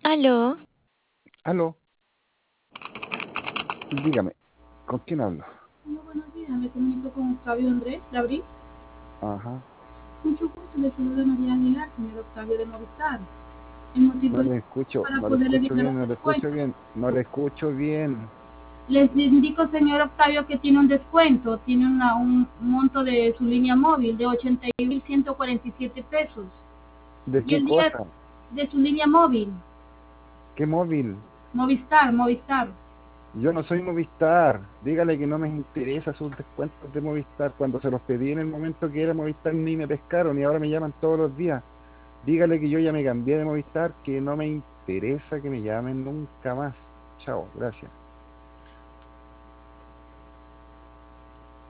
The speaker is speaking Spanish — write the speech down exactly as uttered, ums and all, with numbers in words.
Aló, Aló, dígame, ¿con quién hablo? Hola, buenos días. Me comunico con Octavio Andrés Labrí. Ajá, Mucho gusto. Le saluda María Aguilar, señor Octavio de Movistar. El motivo no es le escucho, para no le poderle escucho brindar bien, un no le escucho descuento. bien, no le escucho bien. Les indico, señor Octavio, que tiene un descuento. Tiene una- un monto de su línea móvil de ochenta y mil ciento cuarenta y siete pesos. ¿De Y qué el día cosa? de su línea móvil, ¿Qué móvil? Movistar, Movistar. Yo no soy Movistar. Dígale que no me interesa sus descuentos de Movistar. Cuando se los pedí en el momento que era Movistar ni me pescaron y ahora me llaman todos los días. Dígale que yo ya me cambié de Movistar, que no me interesa que me llamen nunca más. Chao, gracias.